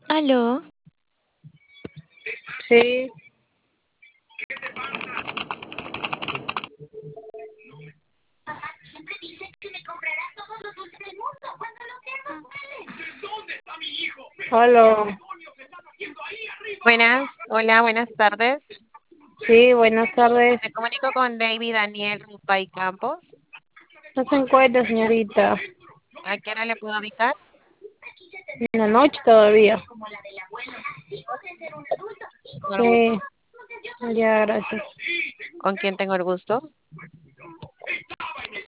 Aló, Sí, hola. Buenas, hola, buenas tardes. Sí, buenas tardes. Me comunico con David Daniel Rupay Campos. No se encuentra, señorita. ¿A qué hora le puedo avisar? En la noche todavía. Tengo el Sí, gusto. ya, gracias. ¿Con quién tengo el gusto?